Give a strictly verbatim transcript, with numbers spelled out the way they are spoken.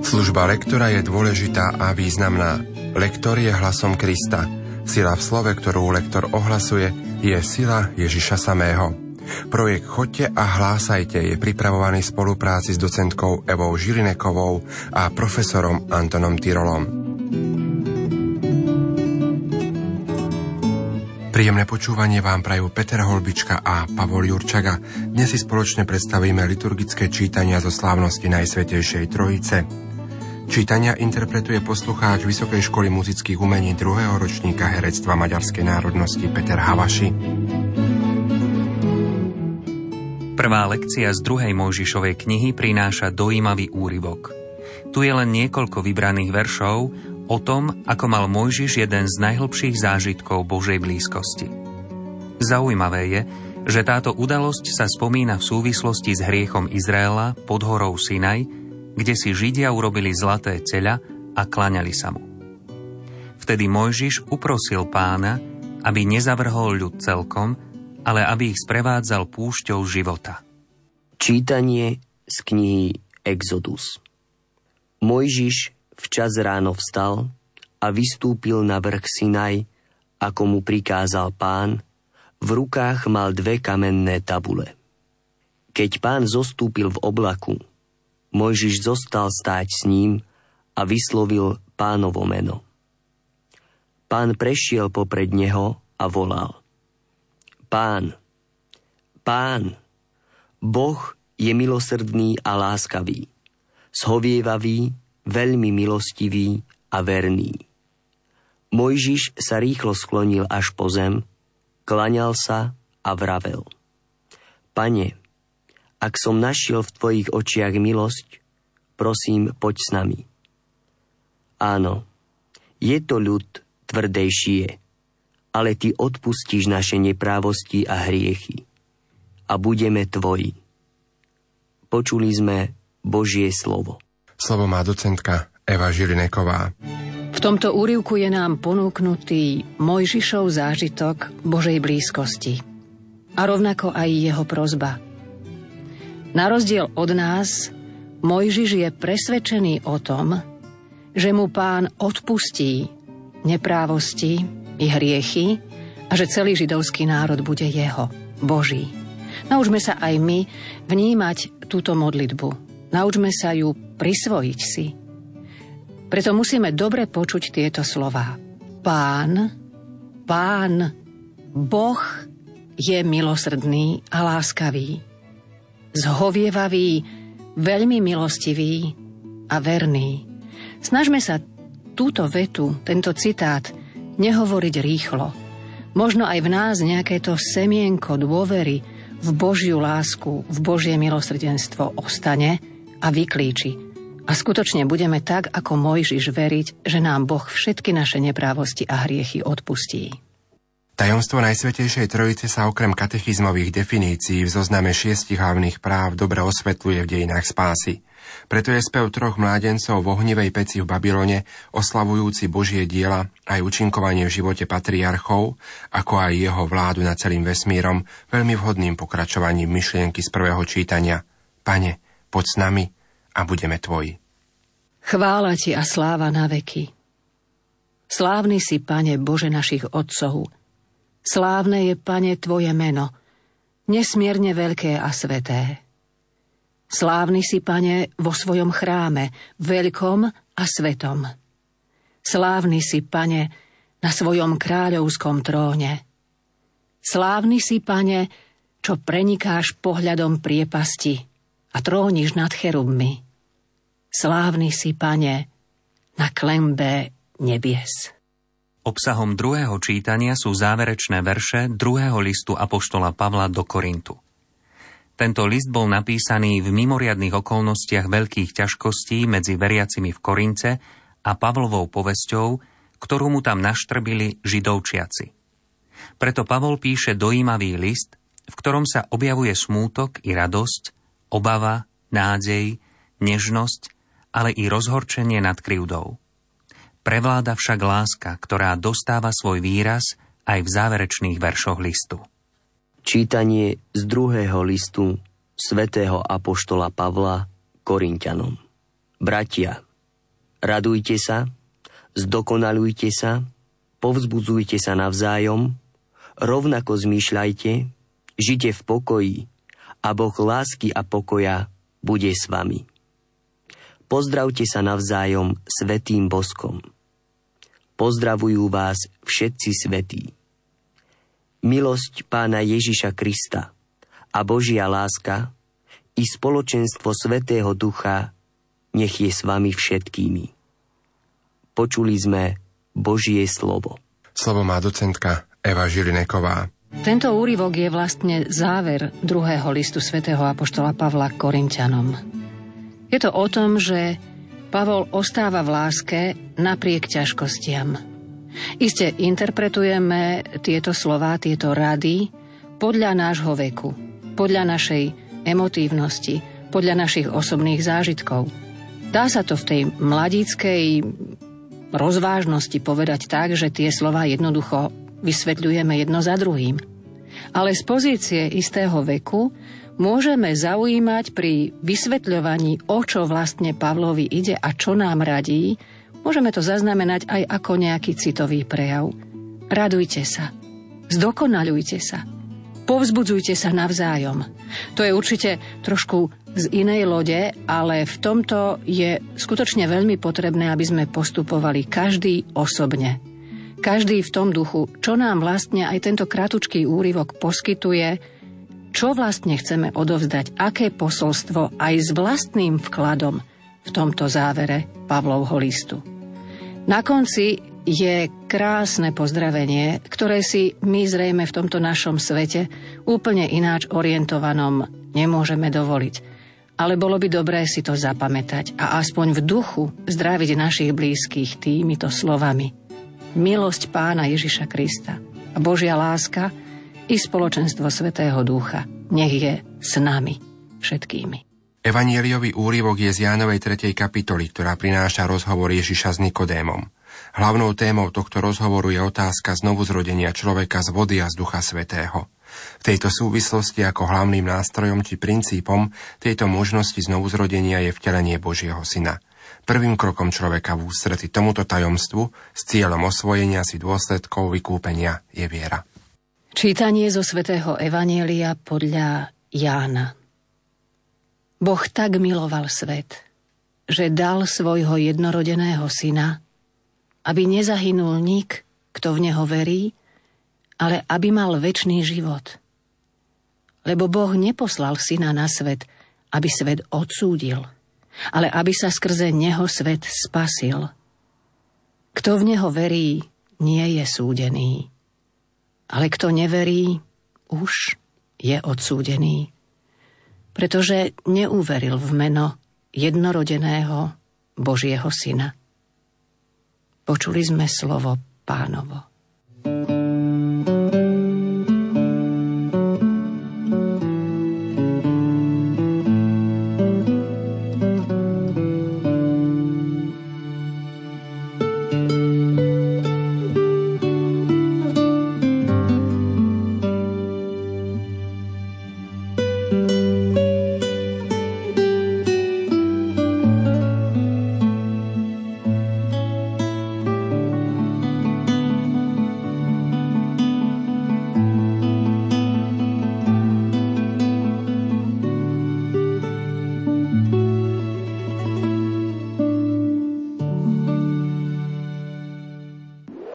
Služba lektora je dôležitá a významná. Lektor je hlasom Krista. Sila v slove, ktorú lektor ohlasuje, je sila Ježiša samého. Projekt Choďte a hlásajte je pripravovaný v spolupráci s docentkou Evou Žilinekovou a profesorom Antonom Tyrolom. Príjemné počúvanie vám prajú Peter Holbička a Pavol Jurčaga. Dnes si spoločne predstavíme liturgické čítania zo slávnosti Najsvätejšej Trojice. Čítania interpretuje poslucháč Vysokej školy muzických umení druhého ročníka herectva maďarskej národnosti Peter Havaši. Prvá lekcia z druhej Mojžišovej knihy prináša dojímavý úryvok. Tu je len niekoľko vybraných veršov o tom, ako mal Mojžiš jeden z najhlbších zážitkov Božej blízkosti. Zaujímavé je, že táto udalosť sa spomína v súvislosti s hriechom Izraela pod horou Sinaj, kde si Židia urobili zlaté teľa a klaňali sa mu. Vtedy Mojžiš uprosil Pána, aby nezavrhol ľud celkom, ale aby ich sprevádzal púšťou života. Čítanie z knihy Exodus. Mojžiš včas ráno vstal a vystúpil na vrch Sinaj, ako mu prikázal Pán. V rukách mal dve kamenné tabule. Keď Pán zostúpil v oblaku, Mojžiš zostal stáť s ním a vyslovil Pánovo meno. Pán prešiel popred neho a volal: Pán, Pán, Boh je milosrdný a láskavý, zhovievavý, veľmi milostivý a verný. Mojžiš sa rýchlo sklonil až po zem, klaňal sa a vravel: Pane, ak som našiel v tvojich očiach milosť, prosím, poď s nami. Áno, je to ľud tvrdejšie, ale ty odpustíš naše neprávosti a hriechy a budeme tvoji. Počuli sme Božie slovo. Slovo má docentka Eva Žilineková. V tomto úryvku je nám ponúknutý Mojžišov zážitok Božej blízkosti a rovnako aj jeho prosba. Na rozdiel od nás, Mojžiš je presvedčený o tom, že mu Pán odpustí neprávosti i hriechy a že celý židovský národ bude jeho, Boží. Naučme sa aj my vnímať túto modlitbu. Naučme sa ju prisvojiť si. Preto musíme dobre počuť tieto slová. Pán, Pán, Boh je milosrdný a láskavý, zhovievavý, veľmi milostivý a verný. Snažme sa túto vetu, tento citát, nehovoriť rýchlo. Možno aj v nás nejaké to semienko dôvery v Božiu lásku, v Božie milosrdenstvo ostane a vyklíči. A skutočne budeme tak, ako Mojžiš, veriť, že nám Boh všetky naše neprávosti a hriechy odpustí. Tajomstvo Najsvätejšej Trojice sa okrem katechizmových definícií v zozname šiestich hlavných práv dobre osvetľuje v dejinách spásy. Preto je spev troch mládencov v ohnivej peci v Babylone, oslavujúci Božie diela aj účinkovanie v živote patriarchov, ako aj jeho vládu nad celým vesmírom, veľmi vhodným pokračovaním myšlienky z prvého čítania: Pane, poď s nami a budeme tvoji. Chvála ti a sláva na veky. Slávny si, Pane, Bože našich otcov. Slávne je, Pane, tvoje meno, nesmierne veľké a sveté. Slávny si, Pane, vo svojom chráme, veľkom a svetom. Slávny si, Pane, na svojom kráľovskom tróne. Slávny si, Pane, čo prenikáš pohľadom priepasti a tróniš nad cherubmi. Slávny si, Pane, na klenbe nebies. Obsahom druhého čítania sú záverečné verše druhého listu apoštola Pavla do Korintu. Tento list bol napísaný v mimoriadnych okolnostiach veľkých ťažkostí medzi veriacimi v Korinte a Pavlovou povesťou, ktorú mu tam naštrbili židovčiaci. Preto Pavol píše dojímavý list, v ktorom sa objavuje smútok i radosť, obava, nádej, nežnosť, ale i rozhorčenie nad krivdou. Prevláda však láska, ktorá dostáva svoj výraz aj v záverečných veršoch listu. Čítanie z druhého listu svätého apoštola Pavla Korinťanom. Bratia, Radujte sa, zdokonalujte sa, povzbudzujte sa navzájom, rovnako zmýšľajte, žite v pokoji a Boh lásky a pokoja bude s vami. Pozdravte sa navzájom svätým boskom. Pozdravujú vás všetci svätí. Milosť Pána Ježiša Krista a Božia láska i spoločenstvo Svätého Ducha nech je s vami všetkými. Počuli sme Božie slovo. Slovo má docentka Eva Žilineková. Tento úryvok je vlastne záver druhého listu svätého apoštola Pavla k Korinťanom. Je to o tom, že Pavol ostáva v láske napriek ťažkostiam. Iste interpretujeme tieto slová, tieto rady podľa nášho veku, podľa našej emotívnosti, podľa našich osobných zážitkov. Dá sa to v tej mladíckej rozvážnosti povedať tak, že tie slová jednoducho vysvetľujeme jedno za druhým. Ale z pozície istého veku môžeme zaujímať pri vysvetľovaní, o čo vlastne Pavlovi ide a čo nám radí, môžeme to zaznamenať aj ako nejaký citový prejav. Radujte sa, zdokonaľujte sa, povzbudzujte sa navzájom. To je určite trošku z inej lode, ale v tomto je skutočne veľmi potrebné, aby sme postupovali každý osobne. Každý v tom duchu, čo nám vlastne aj tento kratučký úryvok poskytuje, čo vlastne chceme odovzdať, aké posolstvo aj s vlastným vkladom v tomto závere Pavlovho listu. Na konci je krásne pozdravenie, ktoré si my zrejme v tomto našom svete úplne ináč orientovanom nemôžeme dovoliť. Ale bolo by dobré si to zapamätať a aspoň v duchu zdraviť našich blízkych týmito slovami. Milosť Pána Ježiša Krista a Božia láska i spoločenstvo Svätého Ducha nech je s nami všetkými. Evanieliový úryvok je z Jánovej tretej kapitoly, ktorá prináša rozhovor Ježiša s Nikodémom. Hlavnou témou tohto rozhovoru je otázka znovuzrodenia človeka z vody a z Ducha Svätého. V tejto súvislosti ako hlavným nástrojom či princípom tejto možnosti znovuzrodenia je vtelenie Božieho Syna. Prvým krokom človeka v ústrety tomuto tajomstvu s cieľom osvojenia si dôsledkov vykúpenia je viera. Čítanie zo svätého Evanielia podľa Jána. Boh tak miloval svet, že dal svojho jednorodeného syna, aby nezahynul nik, kto v neho verí, ale aby mal večný život. Lebo Boh neposlal syna na svet, aby svet odsúdil, ale aby sa skrze neho svet spasil. Kto v neho verí, nie je súdený, ale kto neverí, už je odsúdený, pretože neuveril v meno jednorodeného Božieho Syna. Počuli sme slovo Pánovo.